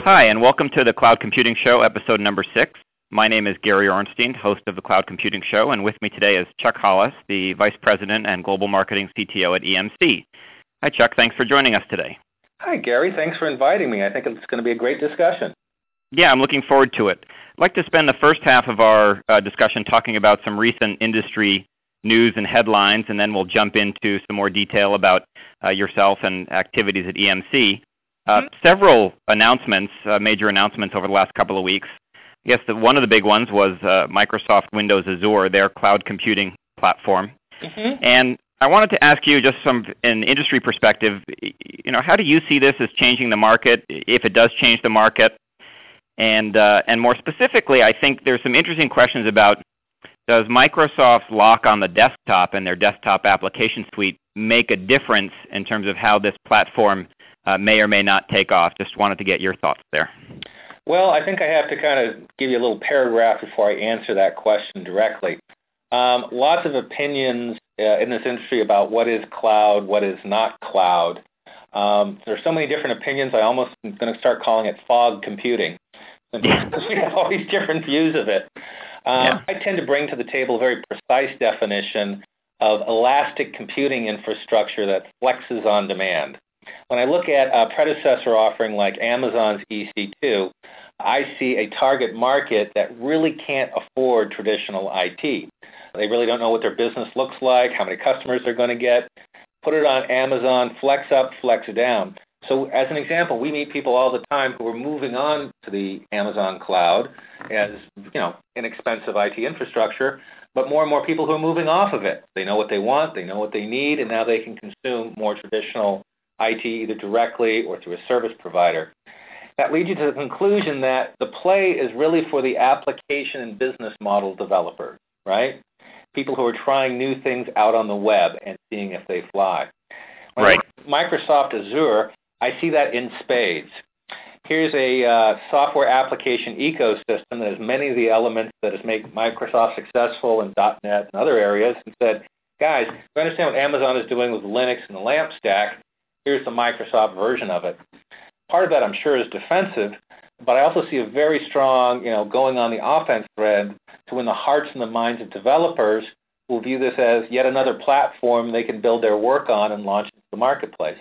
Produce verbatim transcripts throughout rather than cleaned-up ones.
Hi, and welcome to the Cloud Computing Show, episode number six. My name is Gary Ornstein, host of the Cloud Computing Show, and with me today is Chuck Hollis, the Vice President and Global Marketing C T O at E M C. Hi, Chuck. Thanks for joining us today. Hi, Gary. Thanks for inviting me. I think it's going to be a great discussion. Yeah, I'm looking forward to it. I'd like to spend the first half of our uh, discussion talking about some recent industry news and headlines, and then we'll jump into some more detail about uh, yourself and activities at E M C. Uh, mm-hmm. Several announcements, uh, major announcements over the last couple of weeks. I guess that one of the big ones was uh, Microsoft Windows Azure, their cloud computing platform. Mm-hmm. And I wanted to ask you, just from an industry perspective, you know, how do you see this as changing the market, if it does change the market? And uh, and more specifically, I think there's some interesting questions about, does Microsoft's lock on the desktop and their desktop application suite make a difference in terms of how this platform uh, may or may not take off? Just wanted to get your thoughts there. Well, I think I have to kind of give you a little paragraph before I answer that question directly. Um, lots of opinions uh, in this industry about what is cloud, what is not cloud. Um, there are so many different opinions, I almost am going to start calling it fog computing. Because we have all these different views of it. Um, yeah. I tend to bring to the table a very precise definition of elastic computing infrastructure that flexes on demand. When I look at a predecessor offering like Amazon's E C two, I see a target market that really can't afford traditional I T. They really don't know what their business looks like, how many customers they're going to get. Put it on Amazon, flex up, flex down. So as an example, we meet people all the time who are moving on to the Amazon cloud as, you know, inexpensive I T infrastructure, but more and more people who are moving off of it. They know what they want, they know what they need, and now they can consume more traditional I T either directly or through a service provider. That leads you to the conclusion that the play is really for the application and business model developers, right? People who are trying new things out on the web and seeing if they fly. When right. Microsoft Azure, I see that in spades. Here's a uh, software application ecosystem that has many of the elements that has made Microsoft successful in dot net and other areas, and said, guys, we understand what Amazon is doing with Linux and the LAMP stack. Here's the Microsoft version of it. Part of that, I'm sure, is defensive, but I also see a very strong, you know, going on the offense thread to win the hearts and the minds of developers who will view this as yet another platform they can build their work on and launch into the marketplace.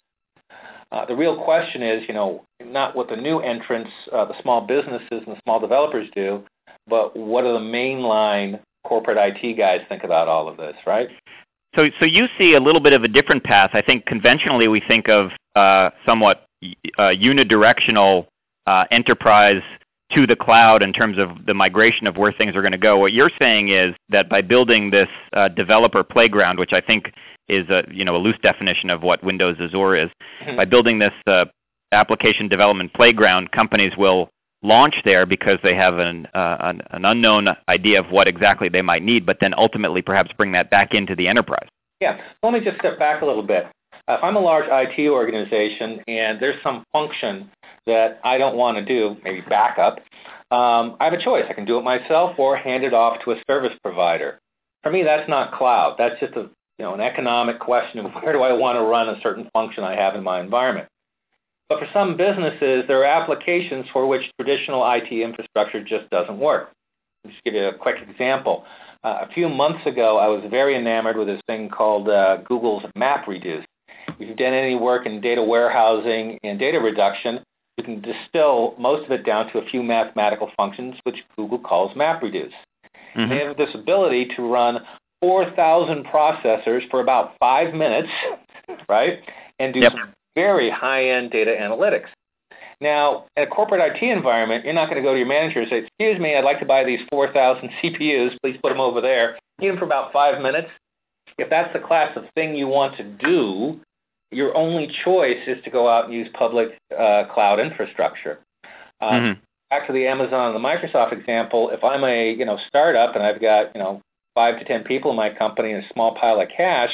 Uh, the real question is, you know, not what the new entrants, uh, the small businesses and the small developers do, but what do the mainline corporate I T guys think about all of this, right? So, so you see a little bit of a different path. I think conventionally we think of uh, somewhat uh, unidirectional uh, enterprise to the cloud in terms of the migration of where things are going to go. What you're saying is that by building this uh, developer playground, which I think is a, you know, a loose definition of what Windows Azure is, mm-hmm. by building this uh, application development playground, companies will launch there because they have an, uh, an, an unknown idea of what exactly they might need, but then ultimately perhaps bring that back into the enterprise. Yeah. Let me just step back a little bit. Uh, if I'm a large I T organization and there's some function that I don't want to do, maybe backup, um, I have a choice. I can do it myself or hand it off to a service provider. For me, that's not cloud. That's just a, you know, an economic question of where do I want to run a certain function I have in my environment. But for some businesses, there are applications for which traditional I T infrastructure just doesn't work. I'll just give you a quick example. Uh, a few months ago, I was very enamored with this thing called uh, Google's MapReduce. If you've done any work in data warehousing and data reduction, you can distill most of it down to a few mathematical functions, which Google calls MapReduce. Mm-hmm. They have this ability to run four thousand processors for about five minutes, right, and do yep. some very high-end data analytics. Now, in a corporate I T environment, you're not going to go to your manager and say, excuse me, I'd like to buy these four thousand C P Us, please put them over there, even for about five minutes. If that's the class of thing you want to do, your only choice is to go out and use public uh, cloud infrastructure. Um, mm-hmm. Back to the Amazon and the Microsoft example, if I'm a you know startup and I've got you know five to ten people in my company and a small pile of cash,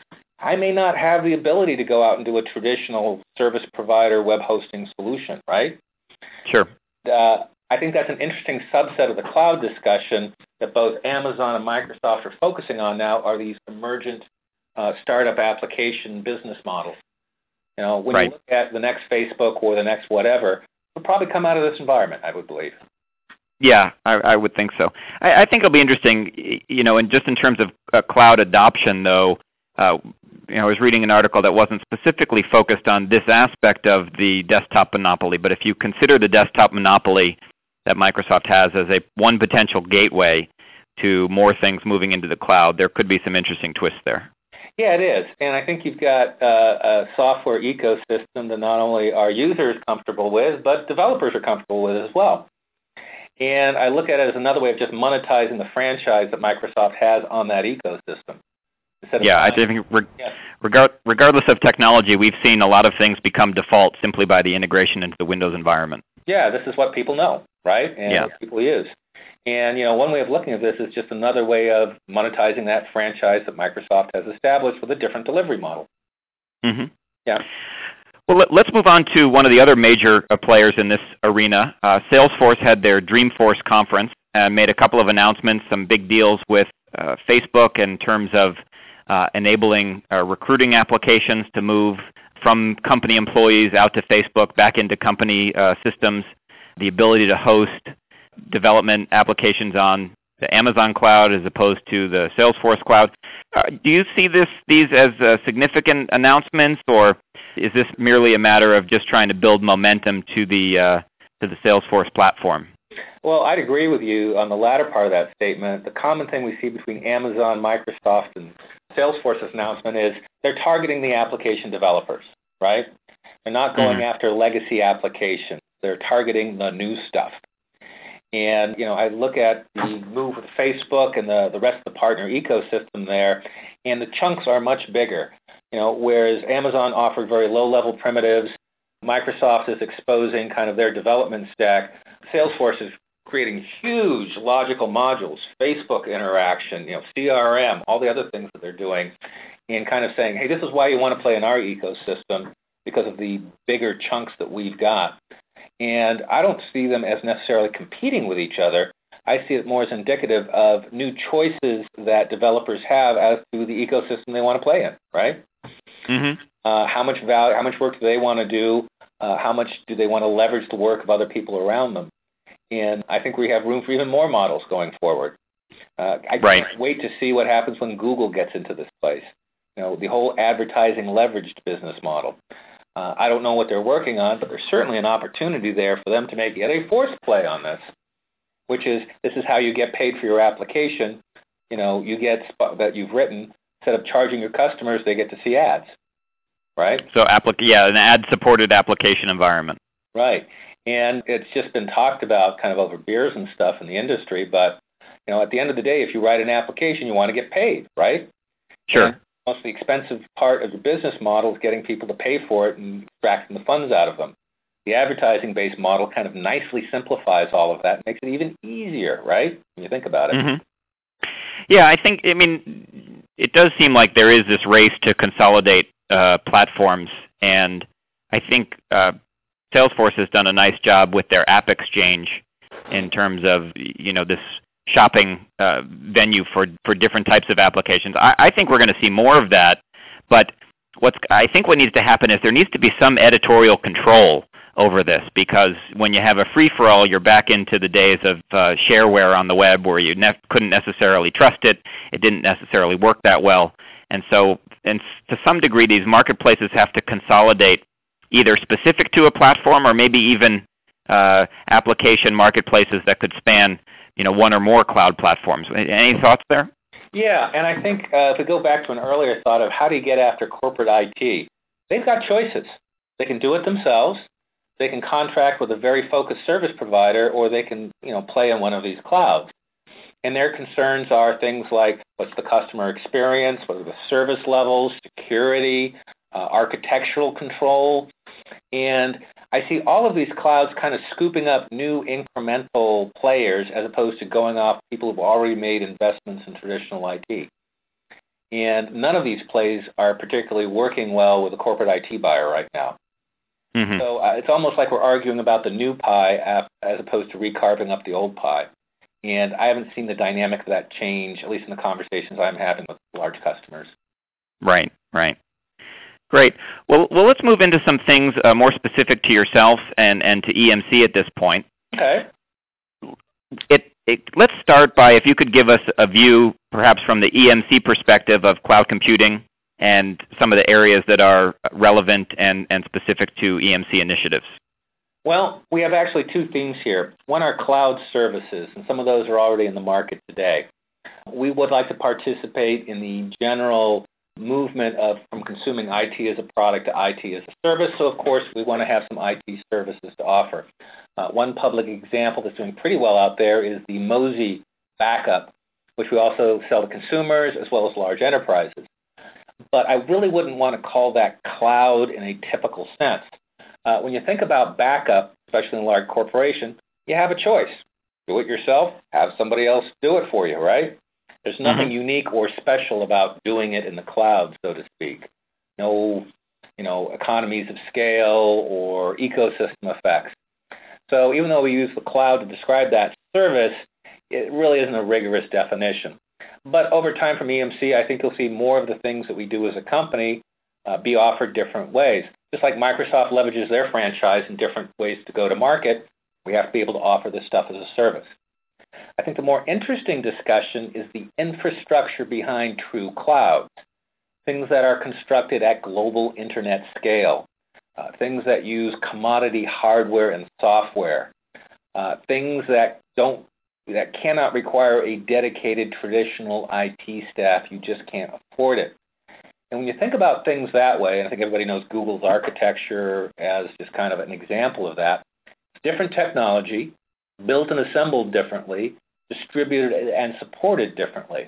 I may not have the ability to go out and do a traditional service provider web hosting solution, right? Sure. Uh, I think that's an interesting subset of the cloud discussion that both Amazon and Microsoft are focusing on now, are these emergent uh, startup application business models. You know, when right. you look at the next Facebook or the next whatever, will probably come out of this environment, I would believe. Yeah, I, I would think so. I, I think it'll be interesting, you know, and just in terms of uh, cloud adoption, though. Uh, you know, I was reading an article that wasn't specifically focused on this aspect of the desktop monopoly, but if you consider the desktop monopoly that Microsoft has as a one potential gateway to more things moving into the cloud, there could be some interesting twists there. Yeah, it is. And I think you've got uh, a software ecosystem that not only are users comfortable with, but developers are comfortable with as well. And I look at it as another way of just monetizing the franchise that Microsoft has on that ecosystem. Yeah, I think re- yeah. regard, regardless of technology, we've seen a lot of things become default simply by the integration into the Windows environment. Yeah, this is what people know, right? And yeah. what people use. And, you know, one way of looking at this is just another way of monetizing that franchise that Microsoft has established with a different delivery model. Mm-hmm. Yeah. Well, let, let's move on to one of the other major uh, players in this arena. Uh, Salesforce had their Dreamforce conference and made a couple of announcements, some big deals with uh, Facebook in terms of uh, enabling uh, recruiting applications to move from company employees out to Facebook, back into company uh, systems, the ability to host development applications on the Amazon cloud as opposed to the Salesforce cloud. Uh, do you see this these as uh, significant announcements, or is this merely a matter of just trying to build momentum to the uh, to the Salesforce platform? Well, I'd agree with you on the latter part of that statement. The common thing we see between Amazon, Microsoft, and Salesforce's announcement is they're targeting the application developers, right? They're not going mm-hmm. after legacy applications. They're targeting the new stuff. And, you know, I look at the move with Facebook and the, the rest of the partner ecosystem there, and the chunks are much bigger. You know, whereas Amazon offered very low-level primitives, Microsoft is exposing kind of their development stack. Salesforce is creating huge logical modules, Facebook interaction, you know, C R M, all the other things that they're doing, and kind of saying, hey, this is why you want to play in our ecosystem because of the bigger chunks that we've got. And I don't see them as necessarily competing with each other. I see it more as indicative of new choices that developers have as to the ecosystem they want to play in, right? Mm-hmm. Uh, how much value, how much work do they want to do? Uh, how much do they want to leverage the work of other people around them? And I think we have room for even more models going forward. Uh, I right. can't wait to see what happens when Google gets into this place. You know, the whole advertising leveraged business model. Uh, I don't know what they're working on, but there's certainly an opportunity there for them to make yet a forced play on this, which is this is how you get paid for your application. You know, you get sp- that you've written. Instead of charging your customers, they get to see ads, right? So, applic- yeah, an ad-supported application environment. Right, and it's just been talked about kind of over beers and stuff in the industry. But you know, at the end of the day, if you write an application, you want to get paid, right? Sure. And most the expensive part of your business model is getting people to pay for it and extracting the funds out of them. The advertising-based model kind of nicely simplifies all of that and makes it even easier, right, when you think about it. Mm-hmm. Yeah, I think, I mean, it does seem like there is this race to consolidate uh, platforms, and I think uh, Salesforce has done a nice job with their App Exchange in terms of, you know, this shopping uh, venue for, for different types of applications. I, I think we're going to see more of that, but what's I think what needs to happen is there needs to be some editorial control over this, because when you have a free-for-all, you're back into the days of uh, shareware on the web where you ne- couldn't necessarily trust it, it didn't necessarily work that well, and so and to some degree these marketplaces have to consolidate either specific to a platform or maybe even uh, application marketplaces that could span, you know, one or more cloud platforms. Any thoughts there? Yeah, and I think uh, if we go back to an earlier thought of how do you get after corporate I T, they've got choices. They can do it themselves. They can contract with a very focused service provider, or they can, you know, play in one of these clouds. And their concerns are things like what's the customer experience, what are the service levels, security, uh, architectural control. And I see all of these clouds kind of scooping up new incremental players as opposed to going off people who've already made investments in traditional I T. And none of these plays are particularly working well with a corporate I T buyer right now. Mm-hmm. So uh, it's almost like we're arguing about the new pie as opposed to recarving up the old pie. And I haven't seen the dynamic of that change, at least in the conversations I'm having with large customers. Right, right. Great. Well, well, let's move into some things uh, more specific to yourself and, and to E M C at this point. Okay. It, it, let's start by if you could give us a view, perhaps from the E M C perspective, of cloud computing and some of the areas that are relevant and, and specific to E M C initiatives. Well, we have actually two themes here. One are cloud services, and some of those are already in the market today. We would like to participate in the general movement of from consuming I T as a product to I T as a service. So, of course, we want to have some I T services to offer. Uh, one public example that's doing pretty well out there is the Mozy backup, which we also sell to consumers as well as large enterprises. But I really wouldn't want to call that cloud in a typical sense. Uh, when you think about backup, especially in a large corporation, you have a choice. Do it yourself, have somebody else do it for you, right? There's nothing mm-hmm. unique or special about doing it in the cloud, so to speak. No, you know, economies of scale or ecosystem effects. So even though we use the cloud to describe that service, it really isn't a rigorous definition. But over time from E M C, I think you'll see more of the things that we do as a company uh, be offered different ways. Just like Microsoft leverages their franchise in different ways to go to market, we have to be able to offer this stuff as a service. I think the more interesting discussion is the infrastructure behind true clouds, things that are constructed at global internet scale, uh, things that use commodity hardware and software, uh, things that don't that cannot require a dedicated traditional I T staff. You just can't afford it. And when you think about things that way, and I think everybody knows Google's architecture as just kind of an example of that, it's different technology, built and assembled differently, distributed and supported differently.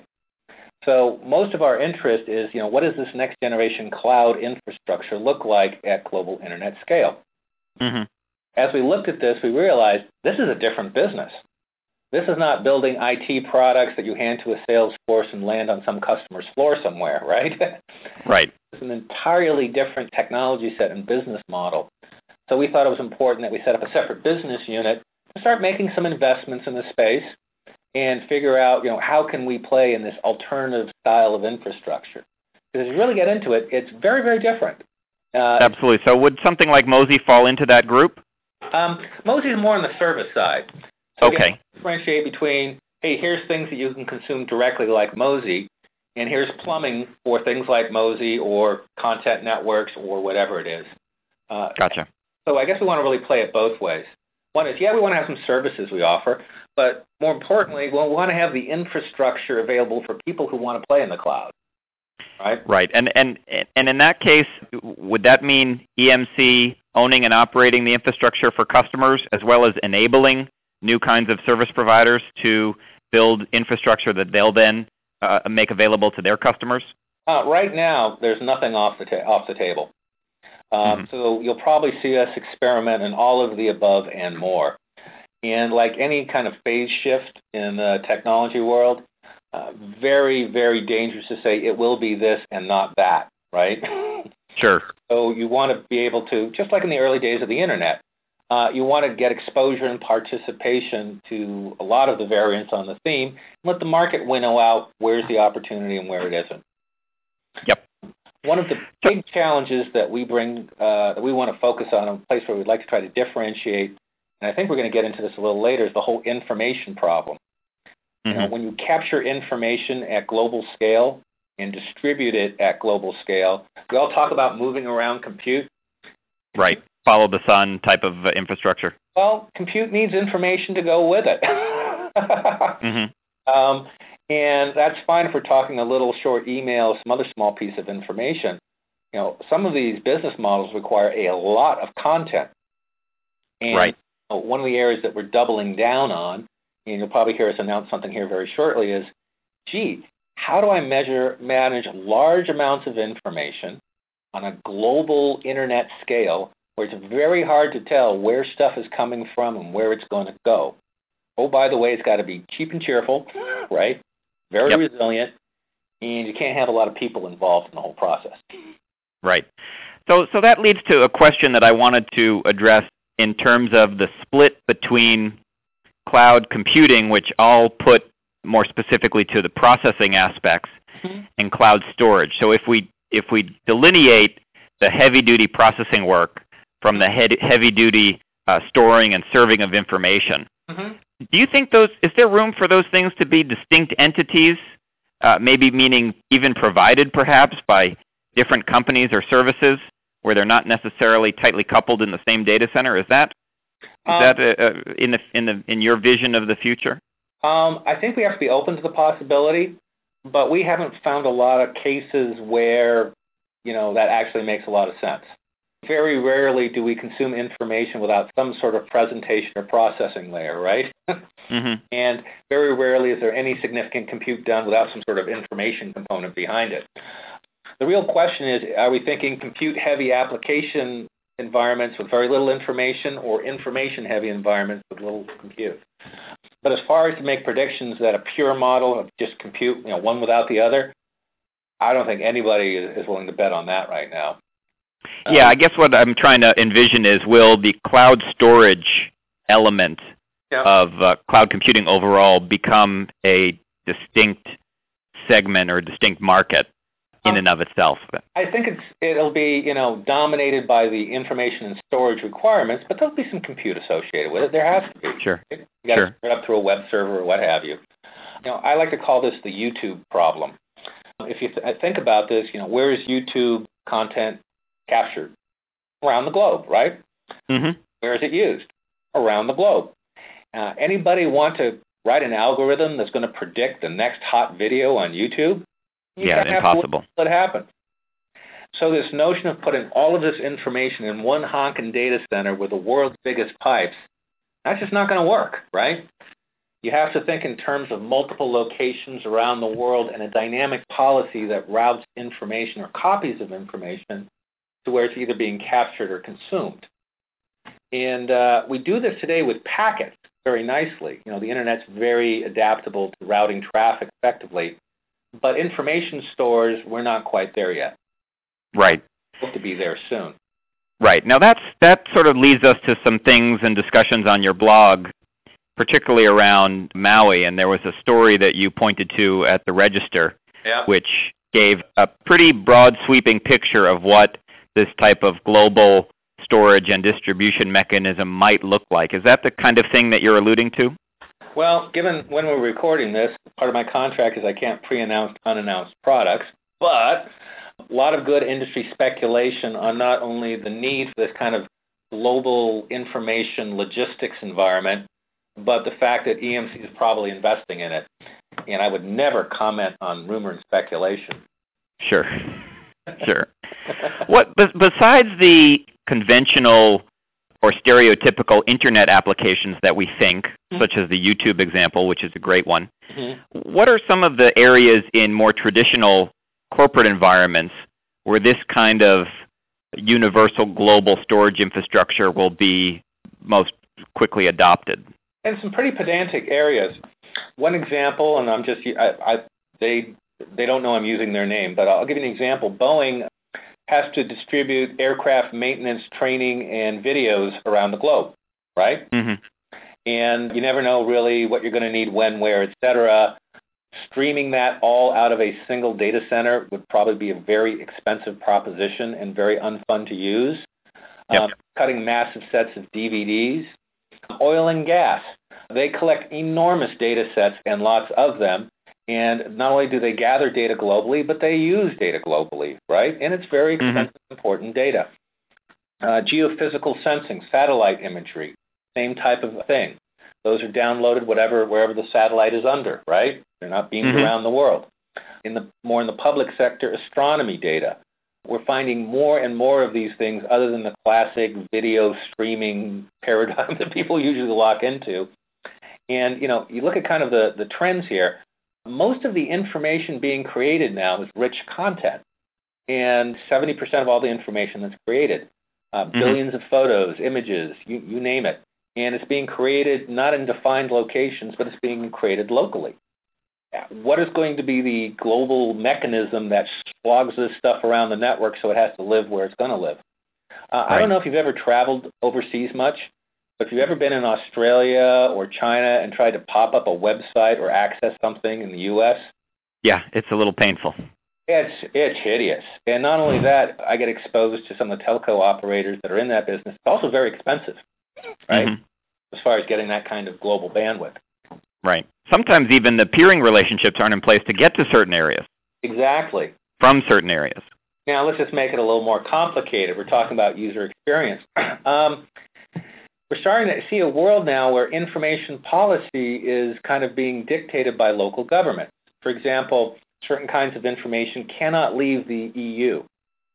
So most of our interest is, you know, what does this next generation cloud infrastructure look like at global internet scale? Mm-hmm. As we looked at this, we realized this is a different business. This is not building I T products that you hand to a sales force and land on some customer's floor somewhere, right? Right. It's an entirely different technology set and business model. So we thought it was important that we set up a separate business unit to start making some investments in the space and figure out, you know, how can we play in this alternative style of infrastructure? Because if you really get into it, it's very, very different. Uh, Absolutely. So would something like Mozy fall into that group? Um, Mozy is more on the service side. So okay. Again, differentiate between, hey, here's things that you can consume directly like Mozy, and here's plumbing for things like Mozy or content networks or whatever it is. Uh, gotcha. So I guess we want to really play it both ways. One is, yeah, we want to have some services we offer, but more importantly, we want to have the infrastructure available for people who want to play in the cloud. Right? Right. And, and, and in that case, would that mean E M C owning and operating the infrastructure for customers as well as enabling new kinds of service providers to build infrastructure that they'll then uh, make available to their customers? Uh, right now, there's nothing off the, ta- off the table. Um, mm-hmm. So you'll probably see us experiment in all of the above and more. And like any kind of phase shift in the technology world, uh, very, very dangerous to say it will be this and not that, right? Sure. So you want to be able to, just like in the early days of the Internet, Uh, you want to get exposure and participation to a lot of the variants on the theme, and let the market winnow out where's the opportunity and where it isn't. Yep. One of the big challenges that we bring, uh, that we want to focus on, a place where we'd like to try to differentiate, and I think we're going to get into this a little later, is the whole information problem. Mm-hmm. You know, when you capture information at global scale and distribute it at global scale, we all talk about moving around compute. Right. Follow the sun type of uh, infrastructure. Well, compute needs information to go with it. mm-hmm. um, and that's fine if we're talking a little short email, some other small piece of information. You know, some of these business models require a lot of content. And right. You know, one of the areas that we're doubling down on, and you'll probably hear us announce something here very shortly, is, gee, how do I measure, manage large amounts of information on a global internet scale where it's very hard to tell where stuff is coming from and where it's going to go? Oh, by the way, it's got to be cheap and cheerful, right? Very yep. resilient, and you can't have a lot of people involved in the whole process. Right. So, so that leads to a question that I wanted to address in terms of the split between cloud computing, which I'll put more specifically to the processing aspects, mm-hmm. and cloud storage. So if we if we delineate the heavy-duty processing work from the heavy-duty uh, storing and serving of information. Mm-hmm. Do you think those, is there room for those things to be distinct entities, uh, maybe meaning even provided perhaps by different companies or services where they're not necessarily tightly coupled in the same data center? Is that, is um, that uh, uh, in, the, in, the, in your vision of the future? Um, I think we have to be open to the possibility, but we haven't found a lot of cases where, you know, that actually makes a lot of sense. Very rarely do we consume information without some sort of presentation or processing layer, right? Mm-hmm. And very rarely is there any significant compute done without some sort of information component behind it. The real question is, are we thinking compute-heavy application environments with very little information, or information-heavy environments with little compute? But as far as to make predictions that a pure model of just compute, you know, one without the other, I don't think anybody is willing to bet on that right now. Yeah, I guess what I'm trying to envision is, will the cloud storage element yeah. of uh, cloud computing overall become a distinct segment or distinct market in um, and of itself? I think it's it'll be, you know, dominated by the information and storage requirements, but there'll be some compute associated with it. There has to be. Sure. You got to sure. set it up through a web server or what have you. You know, I like to call this the YouTube problem. If you th- think about this, you know, where is YouTube content captured? Around the globe, right? Mm-hmm. Where is it used? Around the globe. Uh, anybody want to write an algorithm that's going to predict the next hot video on YouTube? You yeah, impossible. What happens? So this notion of putting all of this information in one honking data center with the world's biggest pipes, that's just not going to work, right? You have to think in terms of multiple locations around the world and a dynamic policy that routes information or copies of information to where it's either being captured or consumed. And uh, we do this today with packets very nicely. You know, the Internet's very adaptable to routing traffic effectively, but information stores, we're not quite there yet. Right. Hope to be there soon. Right. Now that's, that sort of leads us to some things and discussions on your blog, particularly around Maui, and there was a story that you pointed to at the Register, yeah. which gave a pretty broad sweeping picture of what this type of global storage and distribution mechanism might look like. Is that the kind of thing that you're alluding to? Well, given when we're recording this, part of my contract is I can't pre-announce unannounced products, but a lot of good industry speculation on not only the need for this kind of global information logistics environment, but the fact that E M C is probably investing in it. And I would never comment on rumor and speculation. Sure. Sure. What besides the conventional or stereotypical Internet applications that we think, mm-hmm. such as the YouTube example, which is a great one, mm-hmm. what are some of the areas in more traditional corporate environments where this kind of universal global storage infrastructure will be most quickly adopted? In some pretty pedantic areas. One example, and I'm just I, I, they they don't know I'm using their name, but I'll give you an example. Boeing has to distribute aircraft maintenance training and videos around the globe, right? Mm-hmm. And you never know really what you're going to need, when, where, et cetera. Streaming that all out of a single data center would probably be a very expensive proposition and very unfun to use. Yep. Um, cutting massive sets of D V Ds. Oil and gas. They collect enormous data sets and lots of them. And not only do they gather data globally, but they use data globally, right? And it's very expensive, mm-hmm. important data. Uh, geophysical sensing, satellite imagery, same type of thing. Those are downloaded whatever wherever the satellite is under, right? They're not beamed mm-hmm. around the world. In the more in the public sector, astronomy data. We're finding more and more of these things other than the classic video streaming paradigm that people usually lock into. And, you know, you look at kind of the, the trends here. Most of the information being created now is rich content. And seventy percent of all the information that's created, uh, mm-hmm. billions of photos, images, you, you name it. And it's being created not in defined locations, but it's being created locally. What is going to be the global mechanism that slogs this stuff around the network so it has to live where it's going to live? Uh, right. I don't know if you've ever traveled overseas much, but if you've ever been in Australia or China and tried to pop up a website or access something in the U S? Yeah, it's a little painful. It's it's hideous. And not only that, I get exposed to some of the telco operators that are in that business. It's also very expensive, right? Mm-hmm. As far as getting that kind of global bandwidth. Right. Sometimes even the peering relationships aren't in place to get to certain areas. Exactly. From certain areas. Now, let's just make it a little more complicated. We're talking about user experience. um, we're starting to see a world now where information policy is kind of being dictated by local governments. For example, certain kinds of information cannot leave the E U.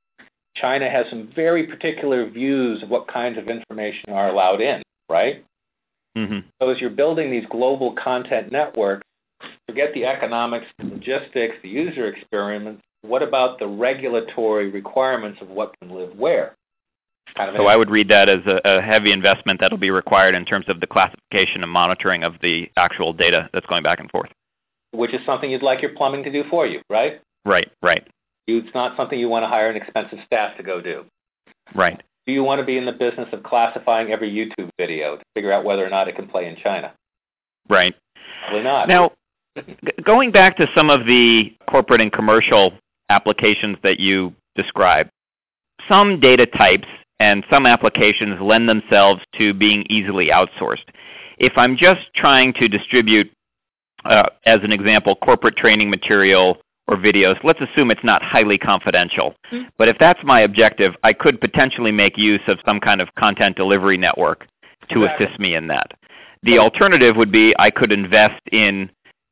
China has some very particular views of what kinds of information are allowed in, right? Mm-hmm. So as you're building these global content networks, forget the economics, the logistics, the user experience. What about the regulatory requirements of what can live where? Kind of so I would read that as a, a heavy investment that will be required in terms of the classification and monitoring of the actual data that's going back and forth. Which is something you'd like your plumbing to do for you, right? Right, right. It's not something you want to hire an expensive staff to go do. Right. Do you want to be in the business of classifying every YouTube video to figure out whether or not it can play in China? Right. Probably not. Now, g- going back to some of the corporate and commercial applications that you described, some data types and some applications lend themselves to being easily outsourced. If I'm just trying to distribute, uh, as an example, corporate training material or videos, let's assume it's not highly confidential. Mm-hmm. But if that's my objective, I could potentially make use of some kind of content delivery network to exactly. assist me in that. The alternative would be I could invest in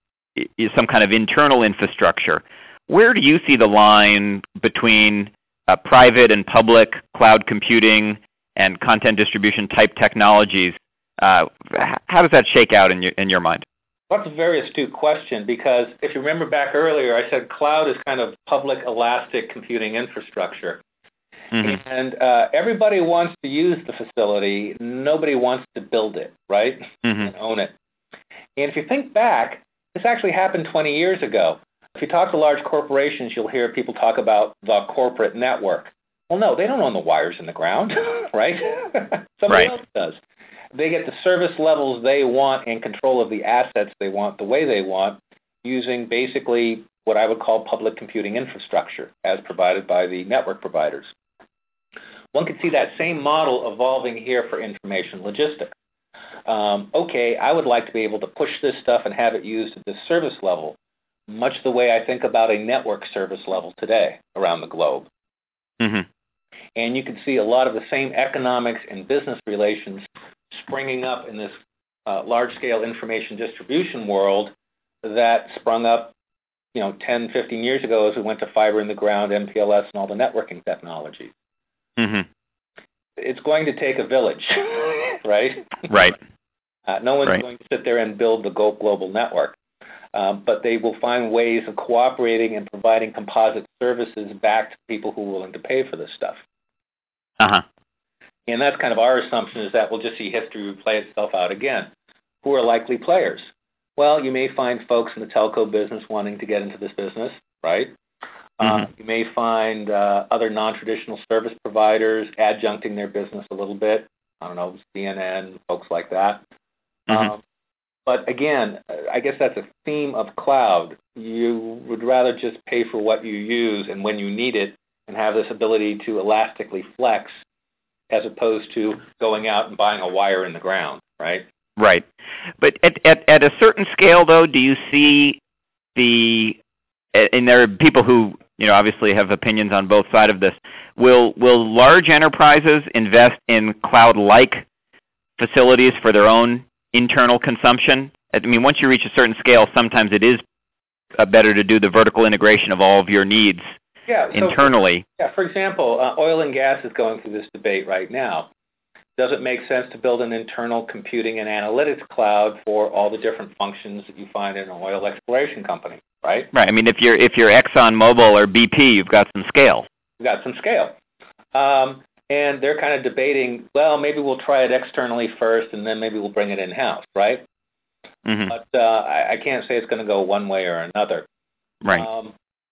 some kind of internal infrastructure. Where do you see the line between uh, private and public cloud computing and content distribution type technologies? Uh, how does that shake out in your, in your mind? That's a very astute question, because if you remember back earlier, I said cloud is kind of public elastic computing infrastructure. Mm-hmm. And uh, everybody wants to use the facility. Nobody wants to build it, right? Mm-hmm. And own it. And if you think back, this actually happened twenty years ago. If you talk to large corporations, you'll hear people talk about the corporate network. Well, no, they don't own the wires in the ground, right? Somebody right. else does. They get the service levels they want and control of the assets they want the way they want, using basically what I would call public computing infrastructure as provided by the network providers. One could see that same model evolving here for information logistics. Um, okay, I would like to be able to push this stuff and have it used at this service level, much the way I think about a network service level today around the globe. Mm-hmm. And you can see a lot of the same economics and business relations springing up in this uh, large-scale information distribution world that sprung up, you know, ten, fifteen years ago as we went to fiber in the ground, M P L S, and all the networking technologies. Mm-hmm. It's going to take a village, right? Right. Uh, no one's right. going to sit there and build the global network, um, but they will find ways of cooperating and providing composite services back to people who are willing to pay for this stuff. Uh-huh. And that's kind of our assumption, is that we'll just see history play itself out again. Who are likely players? Well, you may find folks in the telco business wanting to get into this business, right? Mm-hmm. Uh, you may find uh, other non-traditional service providers adjuncting their business a little bit. I don't know, C N N, folks like that. Mm-hmm. Um, but again, I guess that's a theme of cloud. You would rather just pay for what you use and when you need it and have this ability to elastically flex, as opposed to going out and buying a wire in the ground, right? Right. But at, at, at a certain scale, though, do you see the, and there are people who, you know, obviously have opinions on both sides of this, will will large enterprises invest in cloud-like facilities for their own internal consumption? I mean, once you reach a certain scale, sometimes it is uh, better to do the vertical integration of all of your needs yeah, so internally. For, yeah, for example, uh, oil and gas is going through this debate right now. Does it make sense to build an internal computing and analytics cloud for all the different functions that you find in an oil exploration company, right? Right. I mean, if you're if you're ExxonMobil or B P, you've got some scale. You've got some scale. Um, and they're kind of debating, well, maybe we'll try it externally first, and then maybe we'll bring it in-house, right? Mm-hmm. But uh, I, I can't say it's going to go one way or another. Right. Um,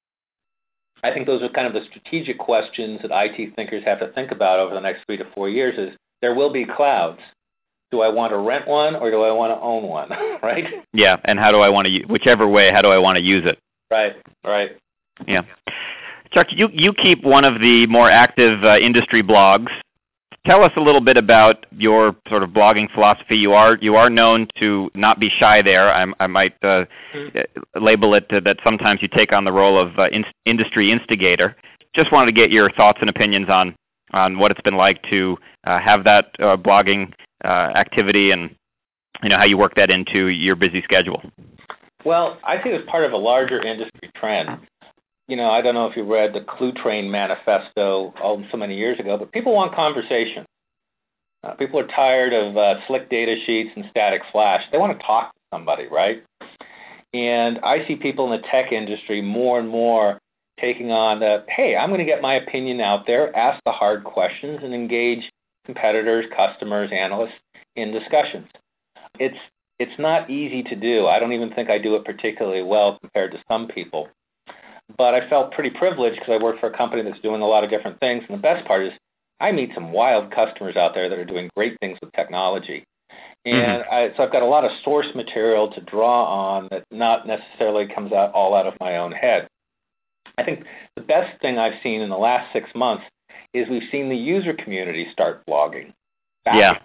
I think those are kind of the strategic questions that I T thinkers have to think about over the next three to four years is, there will be clouds. Do I want to rent one or do I want to own one, right? Yeah, and how do I want to, whichever way, how do I want to use it? Right, right. Yeah. Chuck, you, you keep one of the more active uh, industry blogs. Tell us a little bit about your sort of blogging philosophy. You are you are known to not be shy there. I, I might uh, mm-hmm. label it uh, that sometimes you take on the role of uh, in, industry instigator. Just wanted to get your thoughts and opinions on, on what it's been like to uh, have that uh, blogging uh, activity and you know how you work that into your busy schedule. Well, I think it's part of a larger industry trend. You know, I don't know if you read the Clue Train Manifesto oh, so many years ago, but people want conversation. Uh, people are tired of uh, slick data sheets and static flash. They want to talk to somebody, right? And I see people in the tech industry more and more taking on the, hey, I'm going to get my opinion out there, ask the hard questions, and engage competitors, customers, analysts in discussions. It's it's not easy to do. I don't even think I do it particularly well compared to some people. But I felt pretty privileged because I work for a company that's doing a lot of different things. And the best part is I meet some wild customers out there that are doing great things with technology. And mm-hmm. I, so I've got a lot of source material to draw on that not necessarily comes out all out of my own head. I think the best thing I've seen in the last six months is we've seen the user community start blogging. Yeah.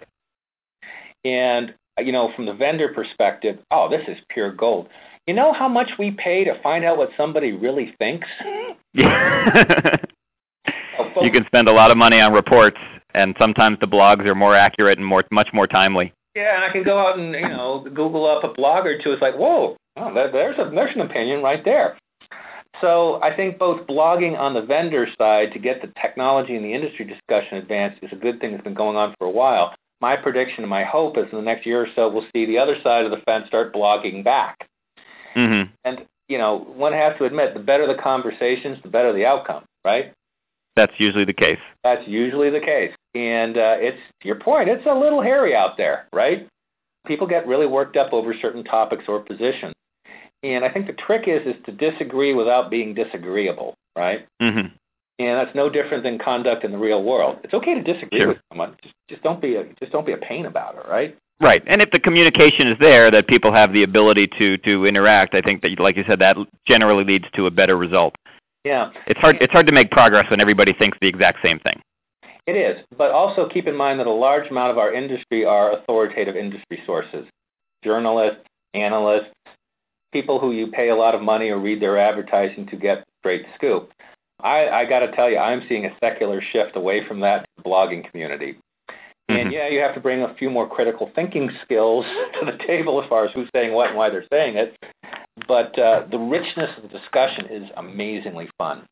And, you know, from the vendor perspective, oh, this is pure gold. You know how much we pay to find out what somebody really thinks? Yeah. You can spend a lot of money on reports, and sometimes the blogs are more accurate and more, much more timely. Yeah, and I can go out and, you know, Google up a blog or two. It's like, whoa, oh, there's, a, there's an opinion right there. So I think both blogging on the vendor side to get the technology and the industry discussion advanced is a good thing that's been going on for a while. My prediction and my hope is in the next year or so we'll see the other side of the fence start blogging back. Mm-hmm. And, you know, one has to admit, the better the conversations, the better the outcome, right? That's usually the case. That's usually the case. And uh, it's, to your point, it's a little hairy out there, right? People get really worked up over certain topics or positions. And I think the trick is is to disagree without being disagreeable, right? Mm-hmm. And that's no different than conduct in the real world. It's okay to disagree sure. with someone. Just, just don't be a just don't be a pain about it, right? Right, and if the communication is there, that people have the ability to, to interact, I think that, like you said, that generally leads to a better result. Yeah, it's hard. It's hard to make progress when everybody thinks the exact same thing. It is, but also keep in mind that a large amount of our industry are authoritative industry sources, journalists, analysts, people who you pay a lot of money or read their advertising to get straight scoop. I, I got to tell you, I'm seeing a secular shift away from that to the blogging community. And yeah, you have to bring a few more critical thinking skills to the table as far as who's saying what and why they're saying it. But uh, the richness of the discussion is amazingly fun.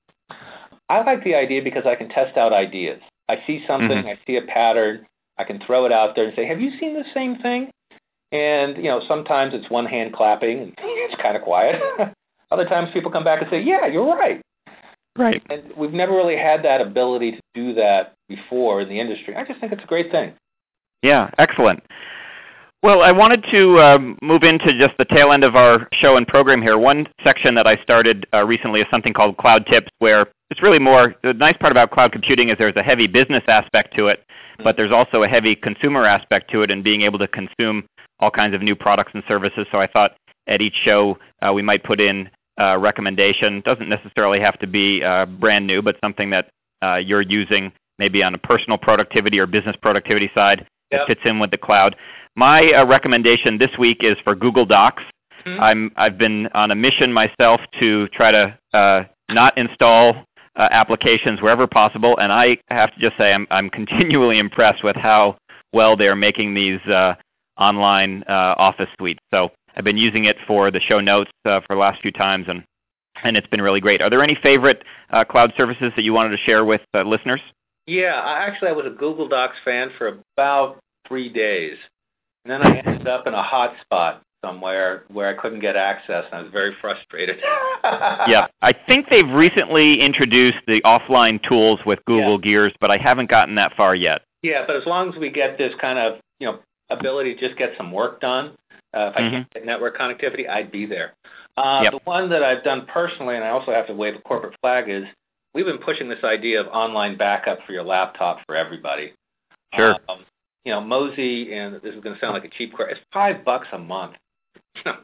I like the idea because I can test out ideas. I see something, mm-hmm. I see a pattern, I can throw it out there and say, have you seen the same thing? And, you know, sometimes it's one hand clapping and it's kind of quiet. Other times people come back and say, yeah, you're right. Right. And we've never really had that ability to do that before in the industry. I just think it's a great thing. Yeah, excellent. Well, I wanted to um, move into just the tail end of our show and program here. One section that I started uh, recently is something called Cloud Tips, where it's really more, the nice part about cloud computing is there's a heavy business aspect to it, mm-hmm. but there's also a heavy consumer aspect to it and being able to consume all kinds of new products and services. So I thought at each show uh, we might put in a recommendation. Doesn't necessarily have to be uh, brand new, but something that uh, you're using maybe on a personal productivity or business productivity side that yep. fits in with the cloud. My uh, recommendation this week is for Google Docs. Mm-hmm. I'm, I've been on a mission myself to try to uh, not install uh, applications wherever possible, and I have to just say I'm, I'm continually impressed with how well they're making these uh, online uh, office suites. So I've been using it for the show notes uh, for the last few times, and, and it's been really great. Are there any favorite uh, cloud services that you wanted to share with uh, listeners? Yeah, I actually I was a Google Docs fan for about three days. And then I ended up in a hot spot somewhere where I couldn't get access, and I was very frustrated. Yeah, I think they've recently introduced the offline tools with Google yeah. Gears, but I haven't gotten that far yet. Yeah, but as long as we get this kind of, you know, ability to just get some work done, uh, if I mm-hmm. can't get network connectivity, I'd be there. Uh, yep. The one that I've done personally, and I also have to wave a corporate flag, is we've been pushing this idea of online backup for your laptop for everybody. Sure. Um, you know, Mozy, and this is going to sound like a cheap credit, it's five bucks a month.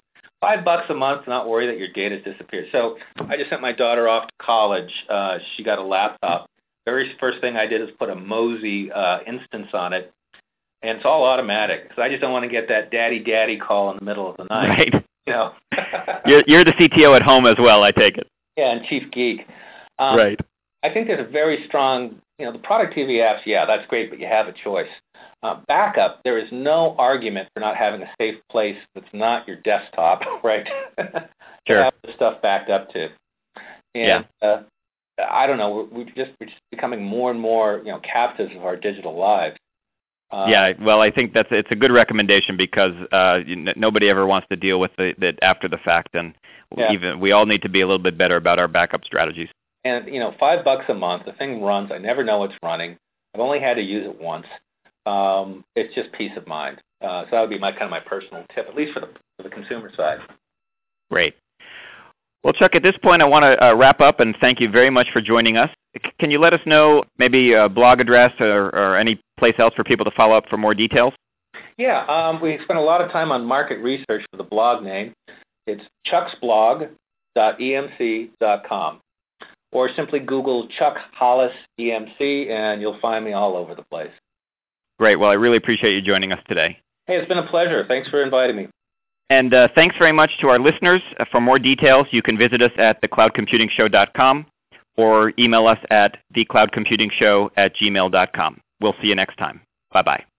five bucks a month, not worry that your data's disappeared. So I just sent my daughter off to college. Uh, she got a laptop. Very first thing I did is put a Mozy uh, instance on it, and it's all automatic because I just don't want to get that daddy daddy call in the middle of the night. Right. You know. you're, you're the C T O at home as well, I take it. Yeah, and chief geek. Um, right. I think there's a very strong, you know, the productivity apps, yeah, that's great, but you have a choice. Uh, backup, there is no argument for not having a safe place that's not your desktop, right? Sure. To have the stuff backed up to. And, yeah. Uh, I don't know, we're, we're, just, we're just becoming more and more, you know, captives of our digital lives. Uh, yeah, well, I think that's it's a good recommendation because uh, you know, nobody ever wants to deal with it the, after the fact, and yeah. even we all need to be a little bit better about our backup strategies. And, you know, five bucks a month, the thing runs. I never know it's running. I've only had to use it once. Um, it's just peace of mind. Uh, so that would be my kind of my personal tip, at least for the, for the consumer side. Great. Well, Chuck, at this point, I want to uh, wrap up and thank you very much for joining us. C- can you let us know maybe a blog address or, or any place else for people to follow up for more details? Yeah, um, we spent a lot of time on market research for the blog name. It's chucks blog dot e m c dot com. Or simply Google Chuck Hollis E M C, and you'll find me all over the place. Great. Well, I really appreciate you joining us today. Hey, it's been a pleasure. Thanks for inviting me. And uh, thanks very much to our listeners. Uh, for more details, you can visit us at the cloud computing show dot com or email us at the cloud computing show at gmail dot com. We'll see you next time. Bye-bye.